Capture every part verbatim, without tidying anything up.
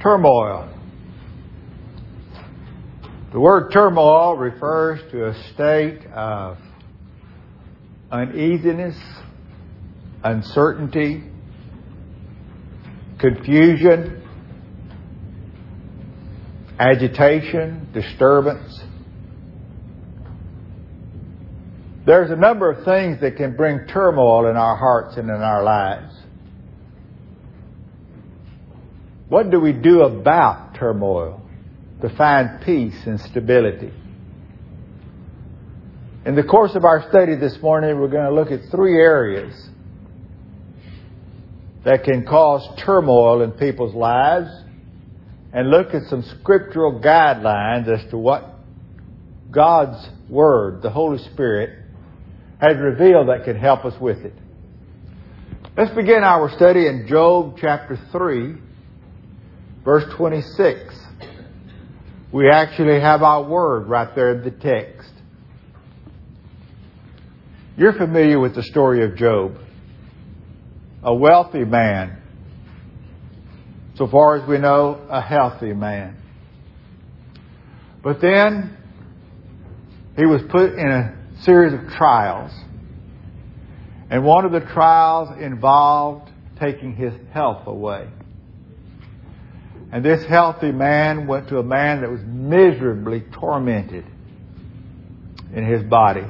Turmoil. The word turmoil refers to a state of uneasiness, uncertainty, confusion, agitation, disturbance. There's a number of things that can bring turmoil in our hearts and in our lives. What do we do about turmoil to find peace and stability? In the course of our study this morning, we're going to look at three areas that can cause turmoil in people's lives and look at some scriptural guidelines as to what God's Word, the Holy Spirit, has revealed that can help us with it. Let's begin our study in Job chapter three, verse twenty-six. We actually have our word right there in the text. You're familiar with the story of Job. A wealthy man. So far as we know, a healthy man. But then he was put in a series of trials. And one of the trials involved taking his health away. And this healthy man went to a man that was miserably tormented in his body.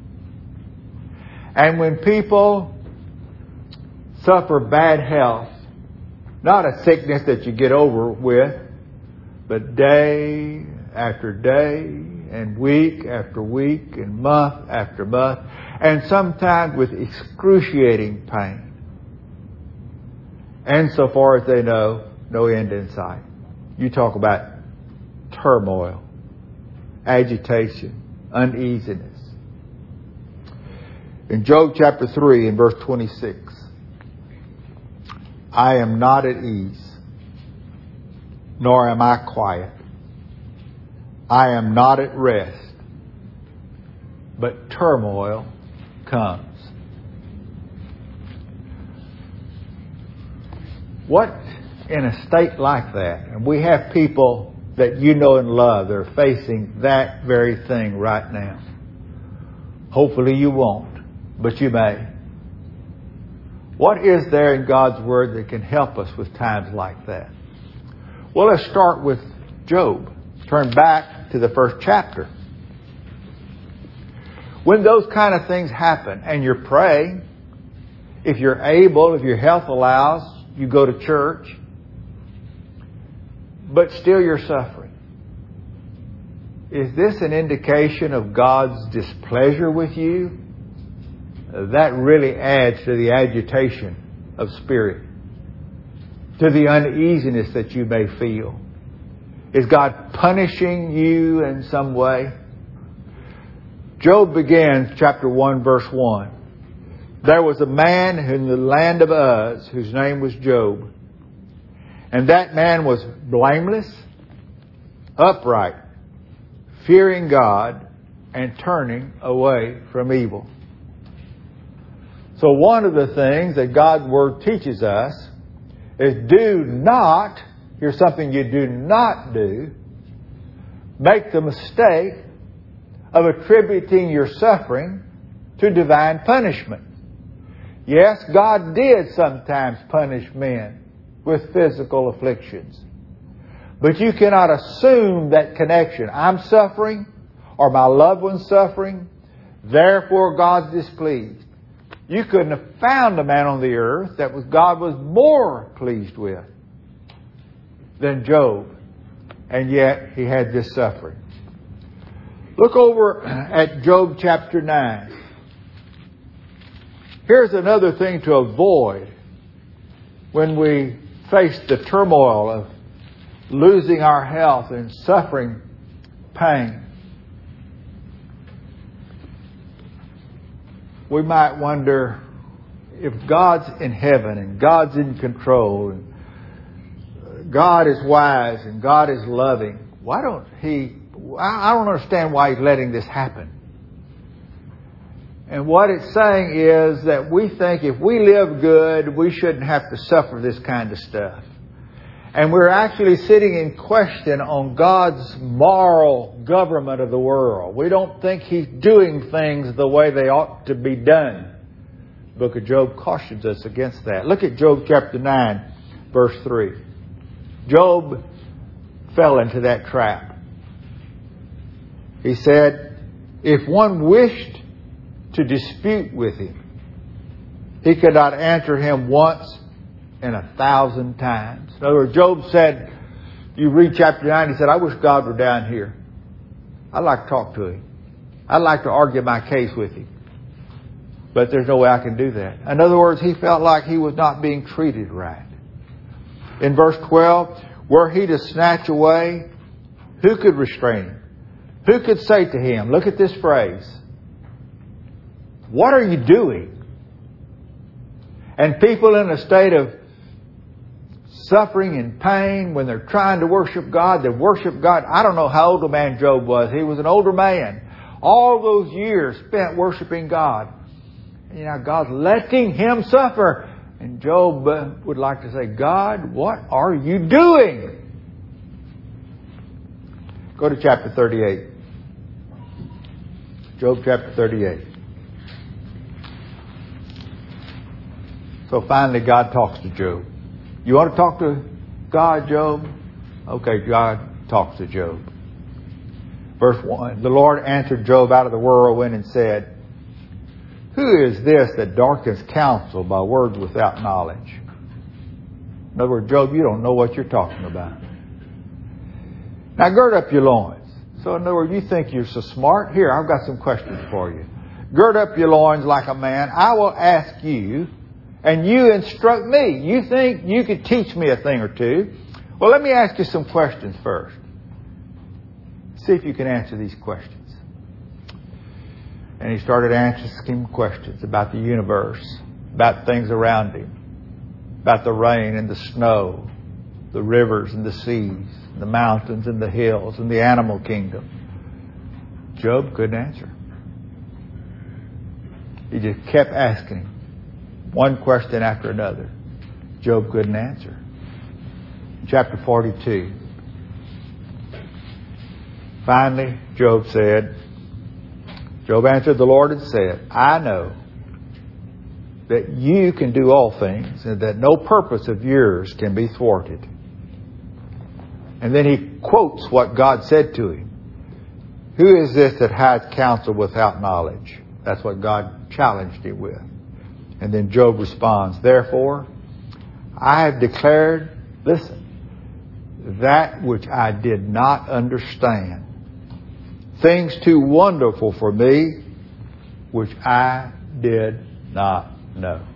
And when people suffer bad health, not a sickness that you get over with, but day after day and week after week and month after month, and sometimes with excruciating pain. And so far as they know, no end in sight. You talk about turmoil, agitation, uneasiness. In Job chapter three and verse twenty-six, I am not at ease, nor am I quiet. I am not at rest, but turmoil comes. What in a state like that, and we have people that you know and love that are facing that very thing right now. Hopefully you won't, but you may. What is there in God's Word that can help us with times like that? Well, let's start with Job. Turn back to the first chapter. When those kind of things happen and you're praying, if you're able, if your health allows, you go to church, but still you're suffering. Is this an indication of God's displeasure with you? That really adds to the agitation of spirit, to the uneasiness that you may feel. Is God punishing you in some way? Job begins chapter one, verse one. There was a man in the land of Uz whose name was Job. And that man was blameless, upright, fearing God, and turning away from evil. So one of the things that God's Word teaches us is do not, here's something you do not do, make the mistake of attributing your suffering to divine punishment. Yes, God did sometimes punish men with physical afflictions. But you cannot assume that connection. I'm suffering, or my loved one's suffering, therefore God's displeased. You couldn't have found a man on the earth that was God was more pleased with than Job. And yet he had this suffering. Look over at Job chapter nine. Here's another thing to avoid when we face the turmoil of losing our health and suffering pain. We might wonder if God's in heaven and God's in control and God is wise and God is loving. Why don't He... I don't understand why He's letting this happen. And what it's saying is that we think if we live good, we shouldn't have to suffer this kind of stuff. And we're actually sitting in question on God's moral government of the world. We don't think He's doing things the way they ought to be done. The book of Job cautions us against that. Look at Job chapter nine, verse three. Job fell into that trap. He said, if one wished to dispute with him, he could not answer him once in a thousand times. In other words, Job said, you read chapter nine, he said, I wish God were down here. I'd like to talk to Him. I'd like to argue my case with Him. But there's no way I can do that. In other words, he felt like he was not being treated right. In verse twelve, were he to snatch away, who could restrain him? Who could say to him, look at this phrase, what are you doing? And people in a state of suffering and pain, when they're trying to worship God, they worship God. I don't know how old a man Job was. He was an older man. All those years spent worshiping God. And, you know, God's letting him suffer. And Job uh, would like to say, God, what are you doing? Go to chapter thirty-eight. Job chapter thirty-eight. So finally God talks to Job. You want to talk to God, Job? Okay, God talks to Job. Verse one. The Lord answered Job out of the whirlwind and said, who is this that darkens counsel by words without knowledge? In other words, Job, you don't know what you're talking about. Now gird up your loins. So in other words, you think you're so smart? Here, I've got some questions for you. Gird up your loins like a man. I will ask you, and you instruct me. You think you could teach me a thing or two. Well, let me ask you some questions first. See if you can answer these questions. And he started asking questions about the universe, about things around him, about the rain and the snow, the rivers and the seas, the mountains and the hills and the animal kingdom. Job couldn't answer. He just kept asking him one question after another. Job couldn't answer. Chapter forty-two. Finally, Job said, Job answered the Lord and said, I know that you can do all things and that no purpose of yours can be thwarted. And then he quotes what God said to him. Who is this that hides counsel without knowledge? That's what God challenged him with. And then Job responds, therefore, I have declared, listen, that which I did not understand. Things too wonderful for me, which I did not know.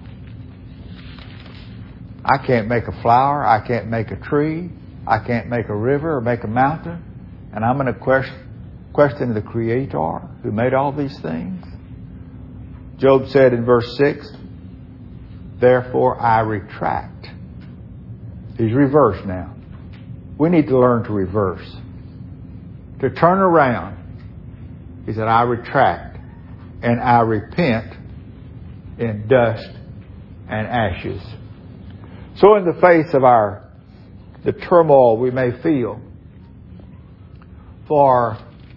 I can't make a flower. I can't make a tree. I can't make a river or make a mountain. And I'm going to question, question the Creator who made all these things. Job said in verse six, therefore I retract. He's reversed now. We need to learn to reverse. To turn around. He said, I retract and I repent in dust and ashes. So in the face of our the turmoil we may feel, for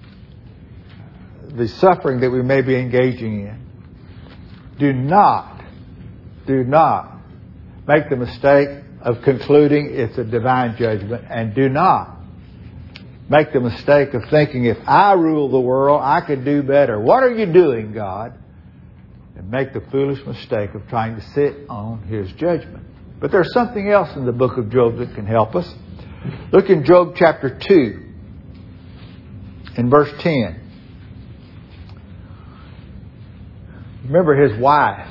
the suffering that we may be engaging in, do not, do not make the mistake of concluding it's a divine judgment, and do not make the mistake of thinking if I rule the world, I could do better. What are you doing, God? And make the foolish mistake of trying to sit on His judgment. But there's something else in the book of Job that can help us. Look in Job chapter two, in verse ten. Remember his wife.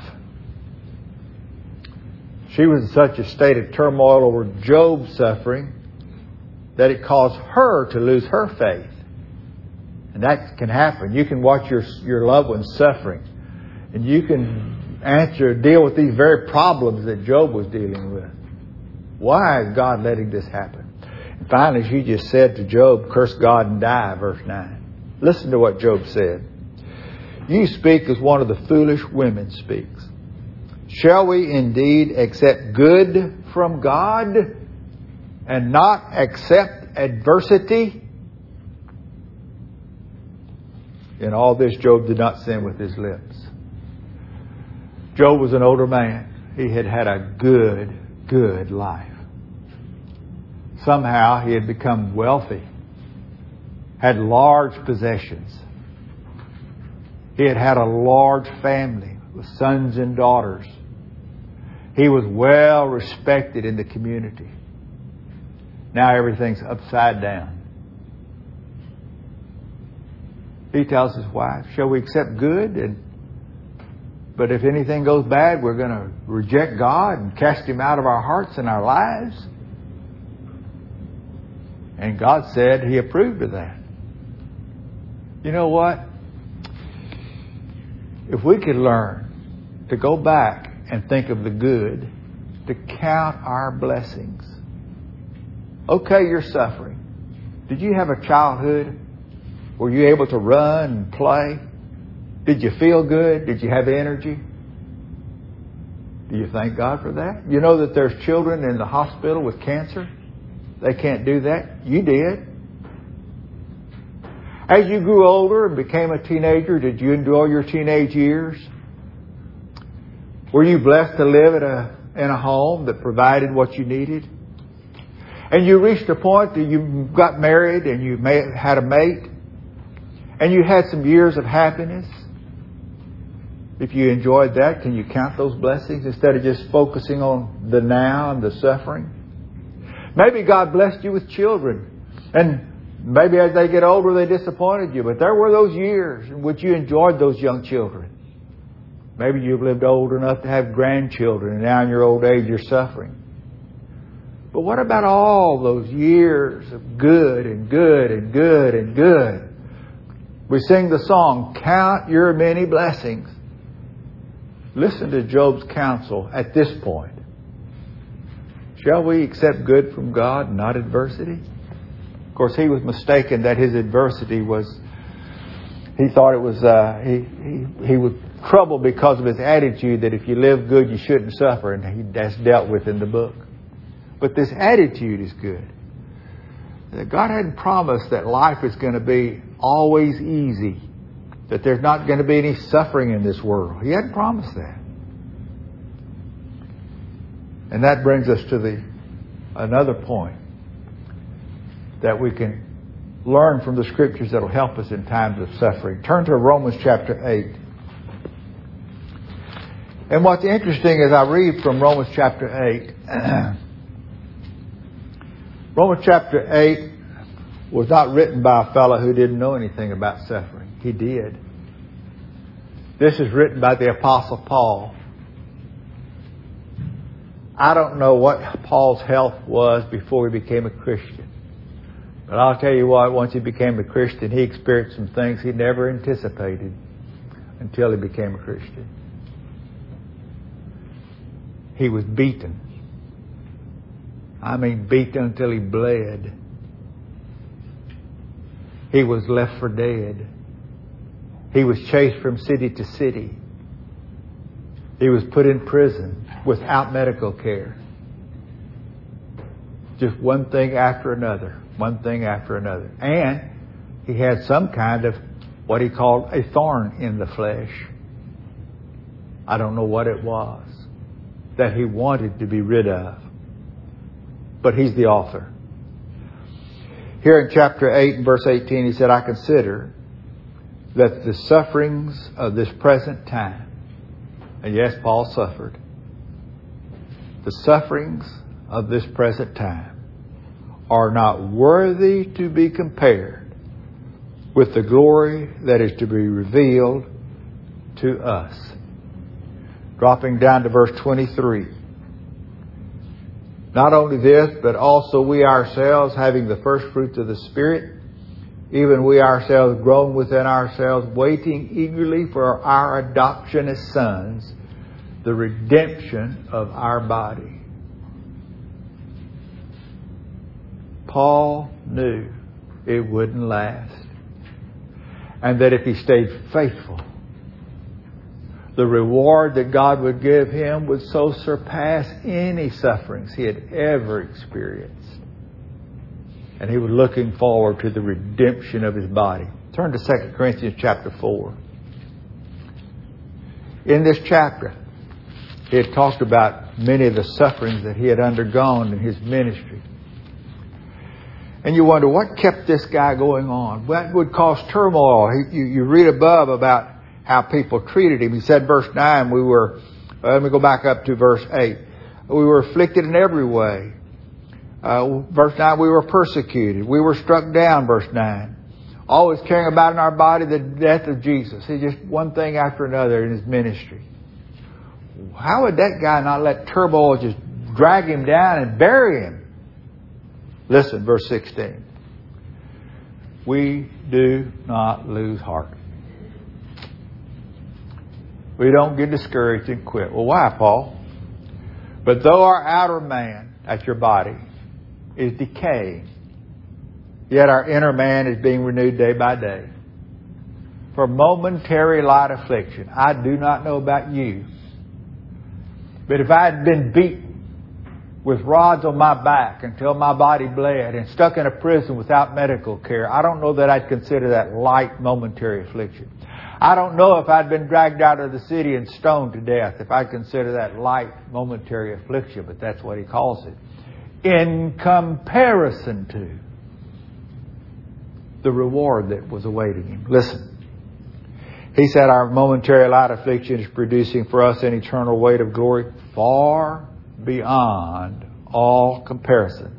She was in such a state of turmoil over Job's suffering that it caused her to lose her faith. And that can happen. You can watch your your loved ones suffering, and you can answer, deal with these very problems that Job was dealing with. Why is God letting this happen? And finally, she just said to Job, curse God and die, verse nine. Listen to what Job said. You speak as one of the foolish women speaks. Shall we indeed accept good from God and not accept adversity? In all this, Job did not sin with his lips. Job was an older man. He had had a good, good life. Somehow he had become wealthy, had large possessions. He had had a large family with sons and daughters. He was well respected in the community. Now everything's upside down. He tells his wife, shall we accept good? And, but if anything goes bad, we're going to reject God and cast Him out of our hearts and our lives. And God said He approved of that. You know what? If we could learn to go back and think of the good, to count our blessings. Okay, you're suffering. Did you have a childhood? Were you able to run and play? Did you feel good? Did you have energy? Do you thank God for that? You know that there's children in the hospital with cancer? They can't do that. You did. As you grew older and became a teenager, did you enjoy your teenage years? Were you blessed to live at a, in a home that provided what you needed? And you reached a point that you got married and you had a mate and you had some years of happiness. If you enjoyed that, can you count those blessings instead of just focusing on the now and the suffering? Maybe God blessed you with children, and maybe as they get older they disappointed you, but there were those years in which you enjoyed those young children. Maybe you've lived old enough to have grandchildren, and now in your old age you're suffering. But what about all those years of good and good and good and good? We sing the song, Count Your Many Blessings. Listen to Job's counsel at this point. Shall we accept good from God and not adversity? Of course, he was mistaken that his adversity was, he thought it was, uh, he, he, he was troubled because of his attitude that if you live good, you shouldn't suffer. And he, that's dealt with in the book. But this attitude is good. God hadn't promised that life is going to be always easy, that there's not going to be any suffering in this world. He hadn't promised that. And that brings us to the another point that we can learn from the Scriptures that will help us in times of suffering. Turn to Romans chapter eight. And what's interesting is I read from Romans chapter eight. Romans chapter eight was not written by a fellow who didn't know anything about suffering. He did. This is written by the Apostle Paul. I don't know what Paul's health was before he became a Christian. But I'll tell you what, once he became a Christian, he experienced some things he never anticipated until he became a Christian. He was beaten. I mean beaten until he bled. He was left for dead. He was chased from city to city. He was put in prison without medical care. Just one thing after another. One thing after another. And he had some kind of what he called a thorn in the flesh. I don't know what it was that he wanted to be rid of. But he's the author. Here in chapter eight and verse eighteen, he said, I consider that the sufferings of this present time, and yes, Paul suffered, the sufferings of this present time are not worthy to be compared with the glory that is to be revealed to us. Dropping down to verse twenty-three. Not only this, but also we ourselves, having the first fruits of the Spirit, even we ourselves grown within ourselves, waiting eagerly for our adoption as sons, the redemption of our body. Paul knew it wouldn't last. And that if he stayed faithful, the reward that God would give him would so surpass any sufferings he had ever experienced. And he was looking forward to the redemption of his body. Turn to Second Corinthians chapter four. In this chapter, he had talked about many of the sufferings that he had undergone in his ministry. And you wonder, what kept this guy going on? What would cause turmoil? He, you, you read above about how people treated him. He said, verse nine, we were, uh, let me go back up to verse eight. We were afflicted in every way. Uh, verse nine, we were persecuted. We were struck down, verse nine. Always carrying about in our body the death of Jesus. It's just one thing after another in his ministry. How would that guy not let turmoil just drag him down and bury him? Listen, verse sixteen. We do not lose heart. We don't get discouraged and quit. Well, why, Paul? But though our outer man, that's your body, is decaying, yet our inner man is being renewed day by day. For momentary light affliction. I do not know about you, but if I had been beaten with rods on my back until my body bled and stuck in a prison without medical care, I don't know that I'd consider that light momentary affliction. I don't know if I'd been dragged out of the city and stoned to death, if I'd consider that light momentary affliction, but that's what he calls it. In comparison to the reward that was awaiting him. Listen. He said our momentary light affliction is producing for us an eternal weight of glory far beyond all comparison.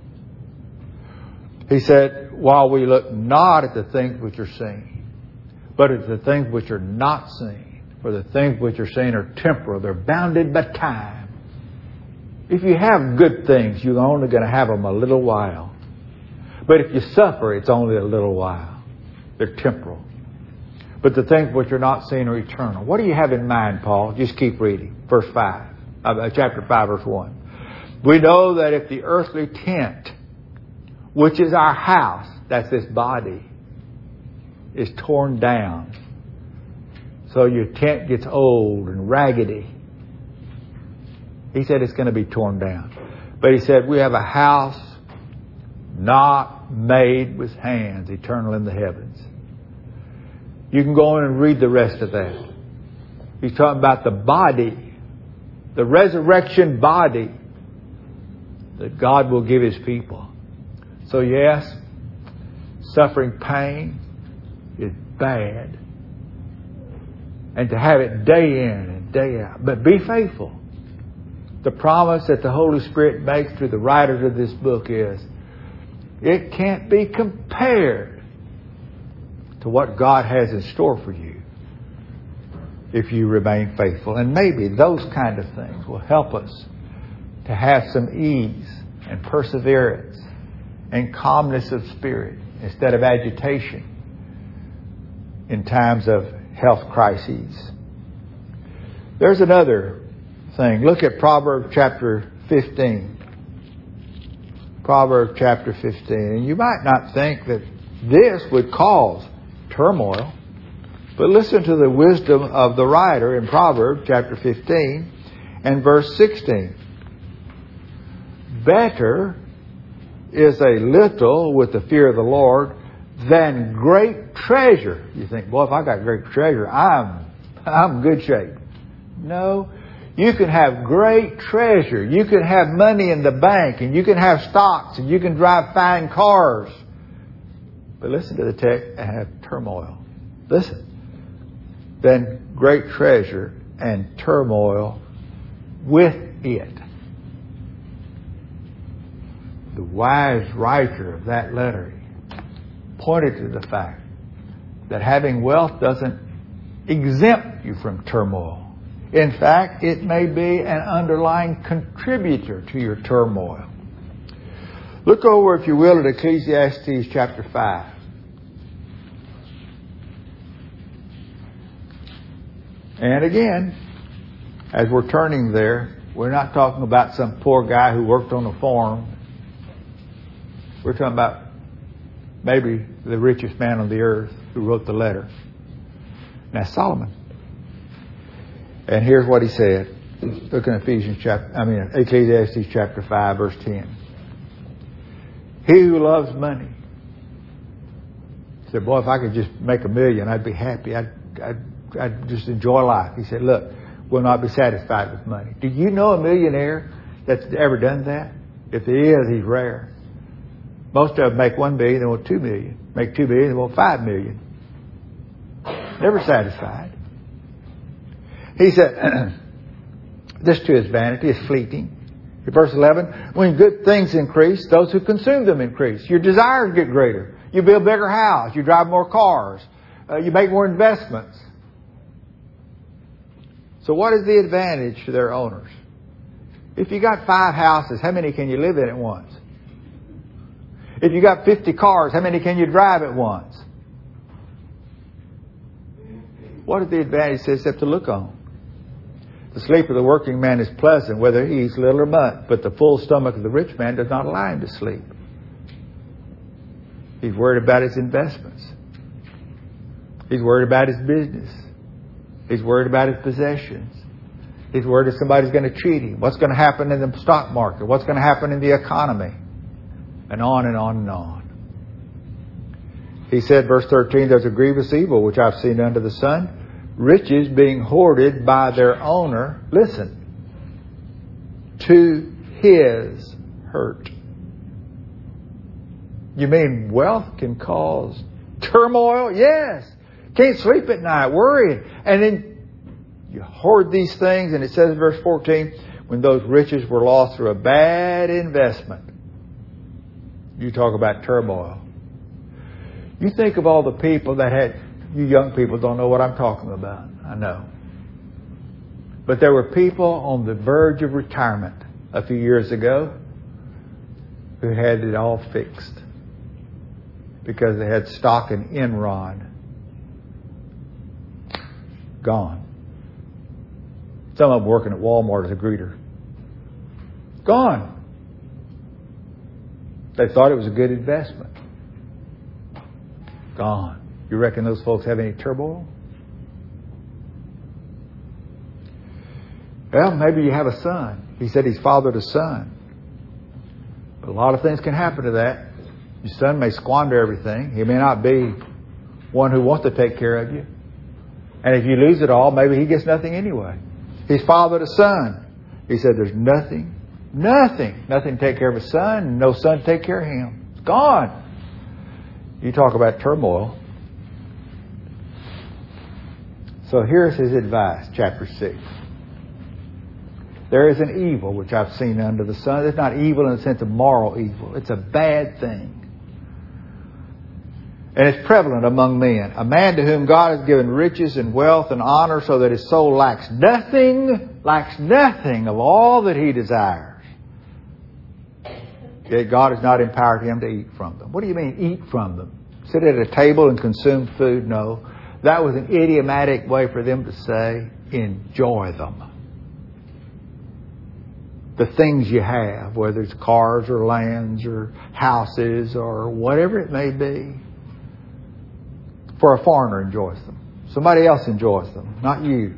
He said, while we look not at the things which are seen, but at the things which are not seen. For the things which are seen are temporal. They're bounded by time. If you have good things, you're only going to have them a little while. But if you suffer, it's only a little while. They're temporal. But the things which are not seen are eternal. What do you have in mind, Paul? Just keep reading. Verse five. Uh, chapter five, verse one. We know that if the earthly tent, which is our house, that's this body, is torn down, so your tent gets old and raggedy. He said it's going to be torn down. But he said we have a house not made with hands, eternal in the heavens. You can go in and read the rest of that. He's talking about the body, the resurrection body that God will give His people. So yes, suffering pain is bad. And to have it day in and day out. But be faithful. The promise that the Holy Spirit makes through the writers of this book is, it can't be compared to what God has in store for you if you remain faithful. And maybe those kind of things will help us to have some ease and perseverance and calmness of spirit instead of agitation in times of health crises. There's another thing. Look at Proverbs chapter fifteen. Proverbs chapter fifteen. And you might not think that this would cause turmoil, but listen to the wisdom of the writer in Proverbs chapter fifteen and verse sixteen. Better is a little with the fear of the Lord than great treasure. You think, boy, if I got great treasure, I'm I'm in good shape. No. You can have great treasure. You can have money in the bank, and you can have stocks, and you can drive fine cars. But listen to the text and have turmoil. Listen. Then great treasure and turmoil with it. The wise writer of that letter pointed to the fact that having wealth doesn't exempt you from turmoil. In fact, it may be an underlying contributor to your turmoil. Look over, if you will, at Ecclesiastes chapter five. And again, as we're turning there, we're not talking about some poor guy who worked on a farm. We're talking about maybe the richest man on the earth who wrote the letter. And that's Solomon. And here's what he said. Look in Ephesians chapter, I mean Ecclesiastes chapter five, verse ten. He who loves money. He said, boy, if I could just make a million, I'd be happy. I'd, I'd, I'd just enjoy life. He said, look, we'll not be satisfied with money. Do you know a millionaire that's ever done that? If he is, he's rare. Most of them make one million, they want two million. Make two million, they want five million. Never satisfied. He said, this too is vanity, is fleeting. In verse eleven, when good things increase, those who consume them increase. Your desires get greater. You build a bigger house. You drive more cars. Uh, you make more investments. So what is the advantage to their owners? If you got five houses, how many can you live in at once? If you got fifty cars, how many can you drive at once? What is the advantage except to look on? The sleep of the working man is pleasant, whether he eats little or much, but the full stomach of the rich man does not allow him to sleep. He's worried about his investments. He's worried about his business. He's worried about his possessions. He's worried if somebody's going to cheat him. What's going to happen in the stock market? What's going to happen in the economy? And on and on and on. He said, verse thirteen, there's a grievous evil which I've seen under the sun. Riches being hoarded by their owner, listen, to his hurt. You mean wealth can cause turmoil? Yes. Can't sleep at night, worrying. And then you hoard these things, and it says in verse fourteen, when those riches were lost through a bad investment. You talk about turmoil. You think of all the people that had, you young people don't know what I'm talking about. I know. But there were people on the verge of retirement a few years ago who had it all fixed because they had stock in Enron. Gone. Some of them working at Walmart as a greeter. Gone. They thought it was a good investment. Gone. You reckon those folks have any turmoil? Well, maybe you have a son. He said he's fathered a son. But a lot of things can happen to that. Your son may squander everything. He may not be one who wants to take care of you. And if you lose it all, maybe he gets nothing anyway. He's fathered a son. He said there's nothing, nothing, nothing to take care of a son, and no son to take care of him. It's gone. You talk about turmoil. So here's his advice, chapter six. There is an evil which I've seen under the sun. It's not evil in the sense of moral evil. It's a bad thing. And it's prevalent among men. A man to whom God has given riches and wealth and honor so that his soul lacks nothing, lacks nothing of all that he desires. Yet God has not empowered him to eat from them. What do you mean, eat from them? Sit at a table and consume food? No. That was an idiomatic way for them to say, enjoy them. The things you have, whether it's cars or lands or houses or whatever it may be. For a foreigner enjoys them. Somebody else enjoys them, not you.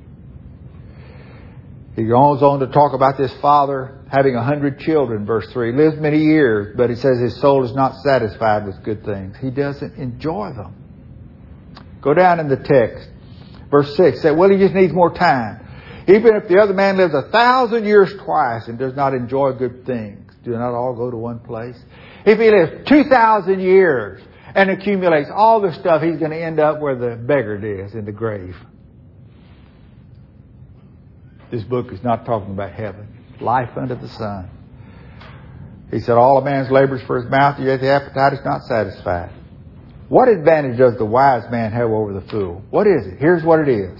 He goes on to talk about this father having a hundred children, verse three. He lives many years, but he says his soul is not satisfied with good things. He doesn't enjoy them. Go down in the text. Verse six said, well, he just needs more time. Even if the other man lives a thousand years twice and does not enjoy good things, do not all go to one place? If he lives two thousand years and accumulates all the stuff, he's going to end up where the beggar is, in the grave. This book is not talking about heaven. Life under the sun. He said, all a man's labors for his mouth, yet the appetite is not satisfied. What advantage does the wise man have over the fool? What is it? Here's what it is.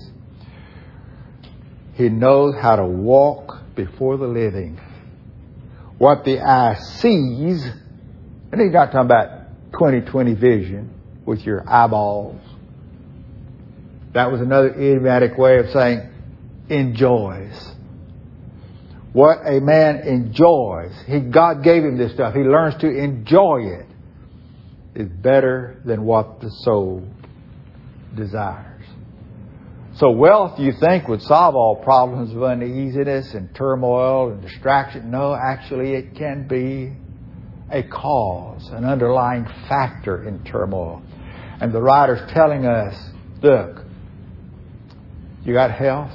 He knows how to walk before the living. What the eye sees, and he's not talking about twenty twenty vision with your eyeballs. That was another idiomatic way of saying enjoys. What a man enjoys, he, God gave him this stuff. He learns to enjoy it. Is better than what the soul desires. So wealth, you think, would solve all problems of uneasiness and turmoil and distraction. No, actually it can be a cause, an underlying factor in turmoil. And the writer's telling us, look, you got health?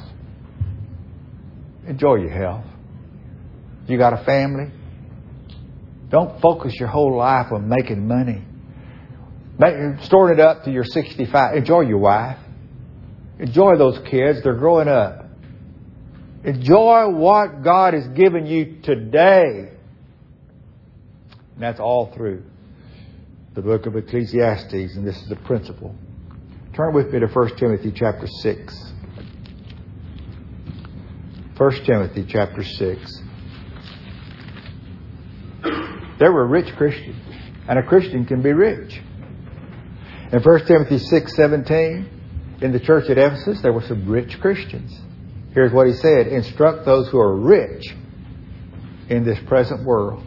Enjoy your health. You got a family? Don't focus your whole life on making money. Storing it up to your sixty-five. Enjoy your wife. Enjoy those kids. They're growing up. Enjoy what God has given you today. And that's all through the book of Ecclesiastes, and this is the principle. Turn with me to First Timothy chapter six. First Timothy chapter six. There were rich Christians, and a Christian can be rich. In First Timothy six seventeen, in the church at Ephesus, there were some rich Christians. Here's what he said: instruct those who are rich in this present world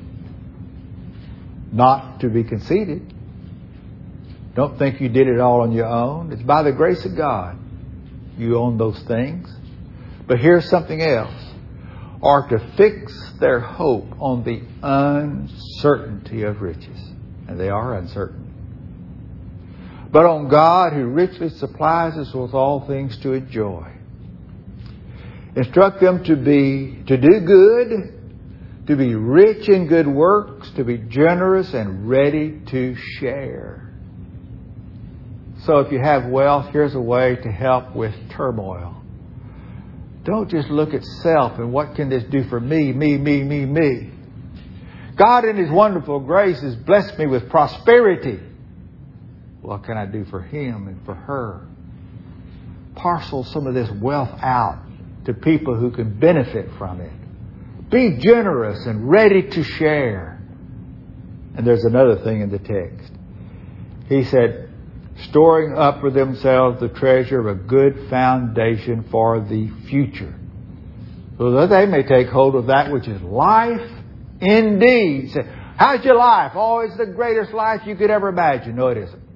not to be conceited. Don't think you did it all on your own. It's by the grace of God you own those things. But here's something else: are to fix their hope on the uncertainty of riches. And they are uncertain. But on God, who richly supplies us with all things to enjoy. Instruct them to be, to do good, to be rich in good works, to be generous and ready to share. So if you have wealth, here's a way to help with turmoil. Don't just look at self and what can this do for me, me, me, me, me. God in His wonderful grace has blessed me with prosperity. What can I do for him and for her? Parcel some of this wealth out to people who can benefit from it. Be generous and ready to share. And there's another thing in the text. He said, storing up for themselves the treasure of a good foundation for the future, so that they may take hold of that which is life indeed. Say, how's your life? Oh, it's the greatest life you could ever imagine. No, it isn't.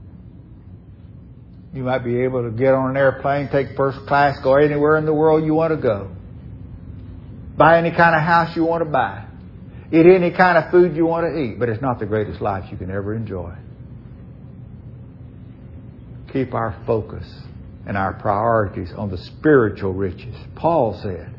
You might be able to get on an airplane, take first class, go anywhere in the world you want to go. Buy any kind of house you want to buy. Eat any kind of food you want to eat. But it's not the greatest life you can ever enjoy. Keep our focus and our priorities on the spiritual riches. Paul said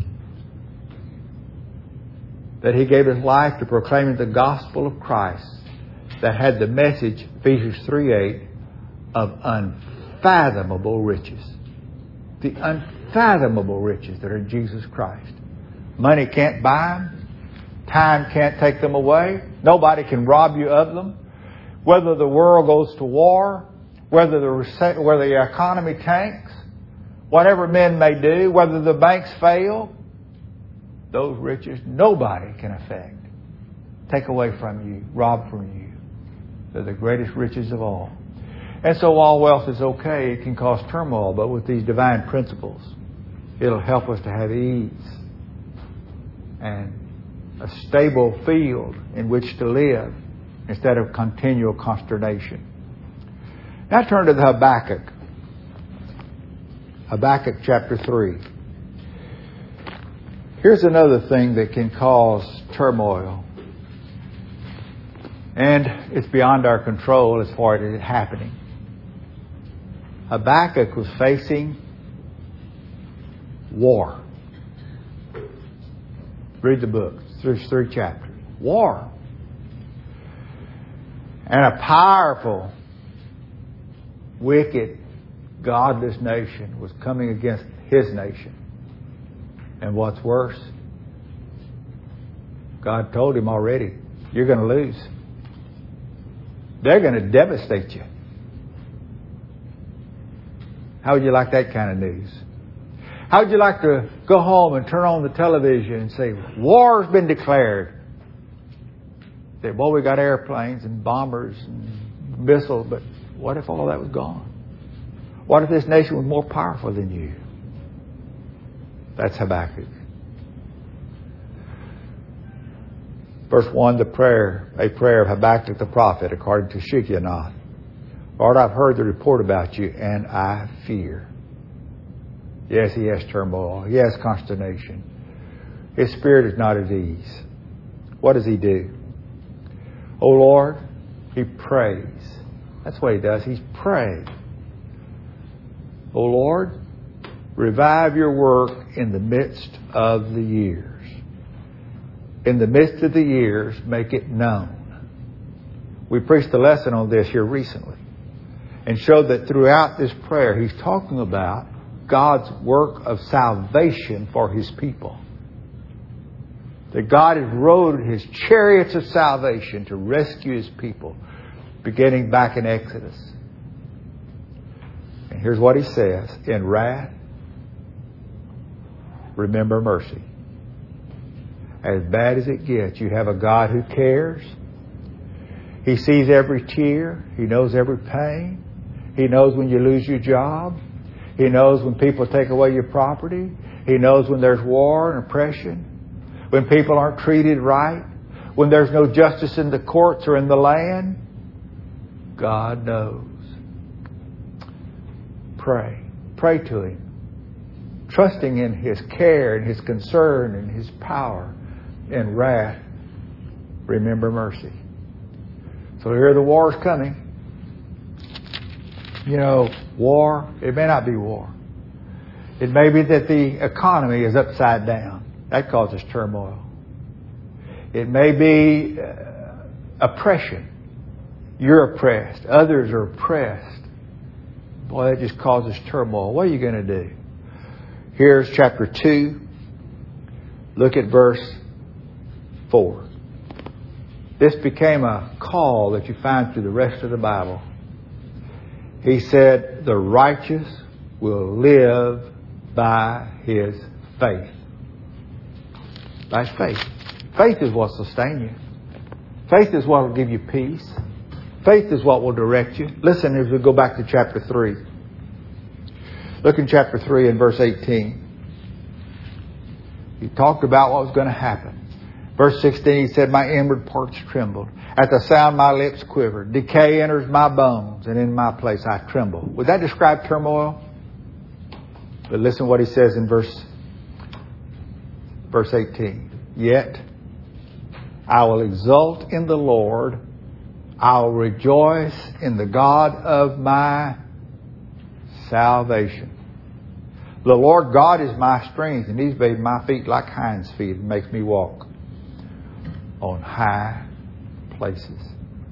that he gave his life to proclaiming the gospel of Christ that had the message, Ephesians three eight, of unfathomable riches. The unfathomable riches that are in Jesus Christ. Money can't buy them. Time can't take them away. Nobody can rob you of them. Whether the world goes to war, whether the, whether the economy tanks, whatever men may do, whether the banks fail, those riches nobody can affect, take away from you, rob from you. They're the greatest riches of all. And so while wealth is okay, it can cause turmoil. But with these divine principles, it'll help us to have ease and a stable field in which to live instead of continual consternation. Now turn to the Habakkuk. Habakkuk chapter three. Here's another thing that can cause turmoil. And it's beyond our control as far as it happening. Habakkuk was facing war. Read the book. There's three chapters. War. And a powerful, wicked, godless nation was coming against his nation. And what's worse, God told him already, you're going to lose. They're going to devastate you. How would you like that kind of news? How would you like to go home and turn on the television and say, war's been declared? Say, well, we got airplanes and bombers and missiles, but what if all that was gone? What if this nation was more powerful than you? That's Habakkuk. Verse one, the prayer, a prayer of Habakkuk the prophet, according to Shigionoth. Lord, I've heard the report about you, and I fear. Yes, he has turmoil. He has consternation. His spirit is not at ease. What does he do? Oh Lord, he prays. That's what he does. He's praying. Oh Lord, revive your work in the midst of the years. In the midst of the years, make it known. We preached a lesson on this here recently and showed that throughout this prayer, he's talking about God's work of salvation for his people. That God has rode his chariots of salvation to rescue his people, beginning back in Exodus. And here's what he says. In wrath, remember mercy. As bad as it gets, you have a God who cares. He sees every tear. He knows every pain. He knows when you lose your job. He knows when people take away your property. He knows when there's war and oppression. When people aren't treated right. When there's no justice in the courts or in the land. God knows. Pray. Pray to him. Trusting in his care and his concern and his power. In wrath, remember mercy. So here the war is coming. You know, war, it may not be war. It may be that the economy is upside down. That causes turmoil. It may be uh, oppression. You're oppressed. Others are oppressed. Boy, that just causes turmoil. What are you going to do? Here's chapter two. Look at verse four. This became a call that you find through the rest of the Bible. He said, the righteous will live by his faith. By his faith. Faith is what will sustain you. Faith is what will give you peace. Faith is what will direct you. Listen as we go back to chapter three. Look in chapter three and verse eighteen. He talked about what was going to happen. Verse sixteen, he said, my inward parts trembled. At the sound my lips quivered. Decay enters my bones, and in my place I tremble. Would that describe turmoil? But listen what he says in verse, verse eighteen. Yet I will exult in the Lord. I will rejoice in the God of my salvation. The Lord God is my strength, and he's made my feet like hinds' feet and makes me walk on high places.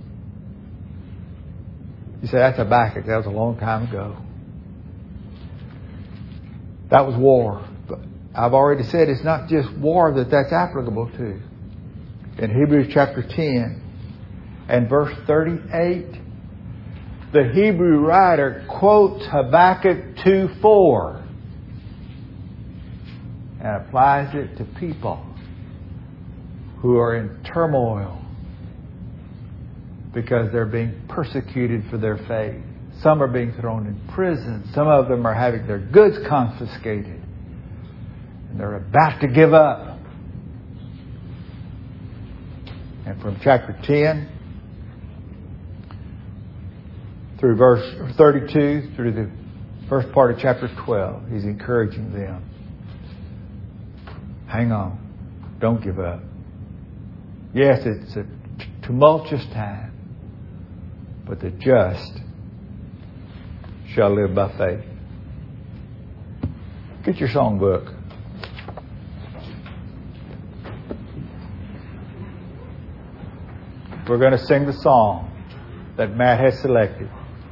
You say, that's Habakkuk. That was a long time ago. That was war. But I've already said it's not just war that that's applicable to. In Hebrews chapter ten and verse thirty-eight, the Hebrew writer quotes Habakkuk two four and applies it to people who are in turmoil because they're being persecuted for their faith. Some are being thrown in prison. Some of them are having their goods confiscated. And they're about to give up. And from chapter ten through verse thirty-two through the first part of chapter twelve, he's encouraging them. Hang on. Don't give up. Yes, it's a tumultuous time, but the just shall live by faith. Get your songbook. We're going to sing the song that Matt has selected.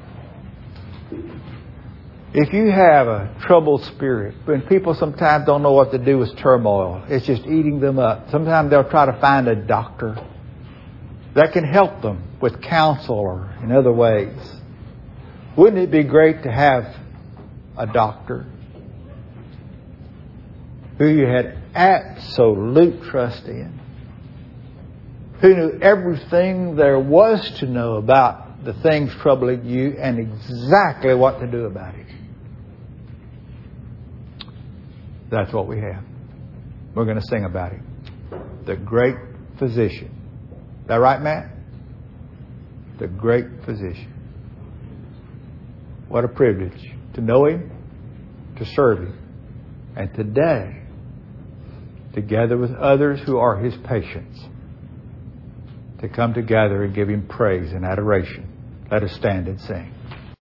If you have a troubled spirit, when people sometimes don't know what to do with turmoil, it's just eating them up. Sometimes they'll try to find a doctor that can help them with counsel or in other ways. Wouldn't it be great to have a doctor who you had absolute trust in, who knew everything there was to know about the things troubling you and exactly what to do about it? That's what we have. We're going to sing about it. The great physician. Is that right, Matt? The great physician. What a privilege to know him, to serve him, and today, together with others who are his patients, to come together and give Him praise and adoration. Let us stand and sing.